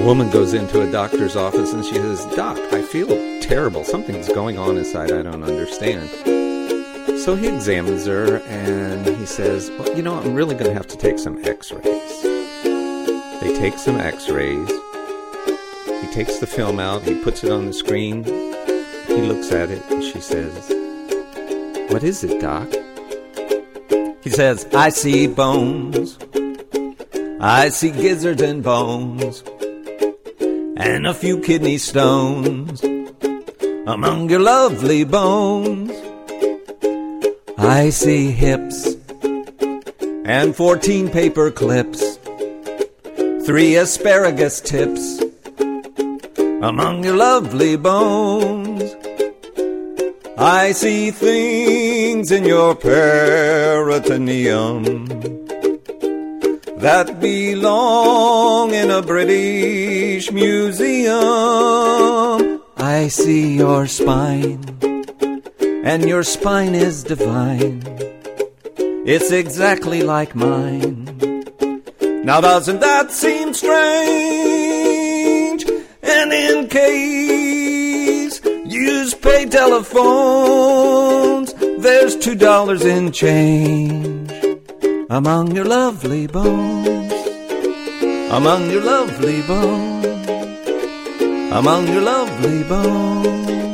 A woman goes into a doctor's office and she says, "Doc, I feel terrible. Something's going on inside I don't understand." So he examines her and he says, "Well, you know, I'm really going to have to take some x-rays." They take some x-rays. He takes the film out. He puts it on the screen. He looks at it and she says, "What is it, Doc?" He says, "I see bones. I see gizzards and bones, and a few kidney stones among your lovely bones. I see hips and 14 paper clips, 3 asparagus tips among your lovely bones. I see things in your peritoneum that belong in a British museum. I see your spine, and your spine is divine. It's exactly like mine. Now doesn't that seem strange? And in case you pay telephones, there's $2 in change among your lovely bones, among your lovely bones, among your lovely bones.